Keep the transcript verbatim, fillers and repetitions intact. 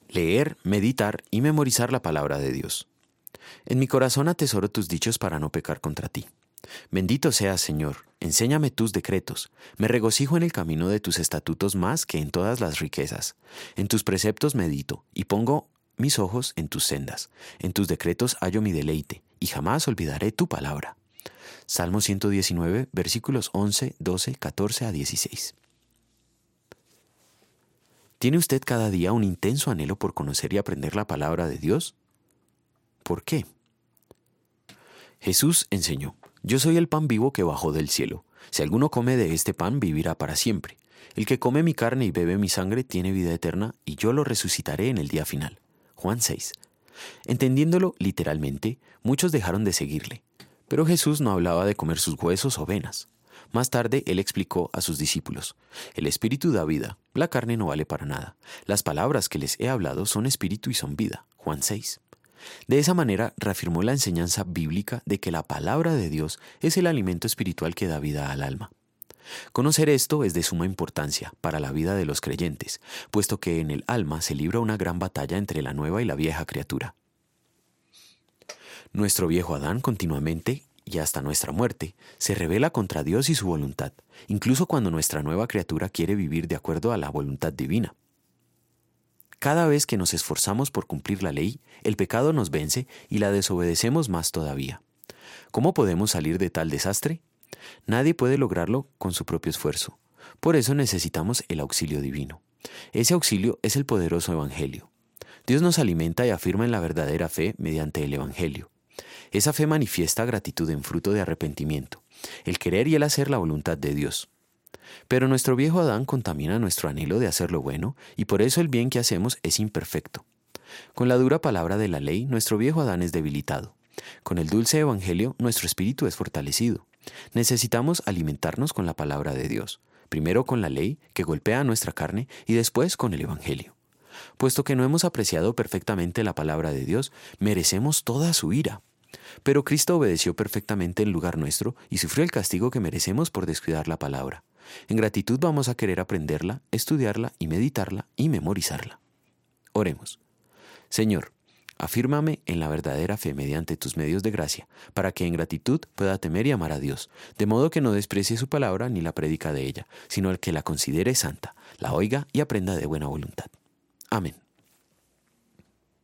leer, meditar y memorizar la palabra de Dios. En mi corazón atesoro tus dichos para no pecar contra ti. Bendito seas, Señor, enséñame tus decretos. Me regocijo en el camino de tus estatutos más que en todas las riquezas. En tus preceptos medito y pongo mis ojos en tus sendas. En tus decretos hallo mi deleite y jamás olvidaré tu palabra. Salmo ciento diecinueve, versículos once, doce, catorce a dieciséis. ¿Tiene usted cada día un intenso anhelo por conocer y aprender la palabra de Dios? ¿Por qué? Jesús enseñó: Yo soy el pan vivo que bajó del cielo. Si alguno come de este pan, vivirá para siempre. El que come mi carne y bebe mi sangre tiene vida eterna, y yo lo resucitaré en el día final. Juan seis. Entendiéndolo literalmente, muchos dejaron de seguirle. Pero Jesús no hablaba de comer sus huesos o venas. Más tarde, él explicó a sus discípulos: El espíritu da vida, la carne no vale para nada. Las palabras que les he hablado son espíritu y son vida. Juan seis. De esa manera reafirmó la enseñanza bíblica de que la palabra de Dios es el alimento espiritual que da vida al alma. Conocer esto es de suma importancia para la vida de los creyentes, puesto que en el alma se libra una gran batalla entre la nueva y la vieja criatura. Nuestro viejo Adán continuamente, y hasta nuestra muerte, se rebela contra Dios y su voluntad, incluso cuando nuestra nueva criatura quiere vivir de acuerdo a la voluntad divina. Cada vez que nos esforzamos por cumplir la ley, el pecado nos vence y la desobedecemos más todavía. ¿Cómo podemos salir de tal desastre? Nadie puede lograrlo con su propio esfuerzo. Por eso necesitamos el auxilio divino. Ese auxilio es el poderoso Evangelio. Dios nos alimenta y afirma en la verdadera fe mediante el Evangelio. Esa fe manifiesta gratitud en fruto de arrepentimiento, el querer y el hacer la voluntad de Dios. Pero nuestro viejo Adán contamina nuestro anhelo de hacer lo bueno, y por eso el bien que hacemos es imperfecto. Con la dura palabra de la ley, nuestro viejo Adán es debilitado. Con el dulce evangelio, nuestro espíritu es fortalecido. Necesitamos alimentarnos con la palabra de Dios, primero con la ley, que golpea nuestra carne, y después con el evangelio. Puesto que no hemos apreciado perfectamente la palabra de Dios, merecemos toda su ira. Pero Cristo obedeció perfectamente en lugar nuestro y sufrió el castigo que merecemos por descuidar la palabra. En gratitud vamos a querer aprenderla, estudiarla y meditarla y memorizarla. Oremos. Señor, afírmame en la verdadera fe mediante tus medios de gracia, para que en gratitud pueda temer y amar a Dios, de modo que no desprecie su palabra ni la predica de ella, sino el que la considere santa, la oiga y aprenda de buena voluntad. Amén.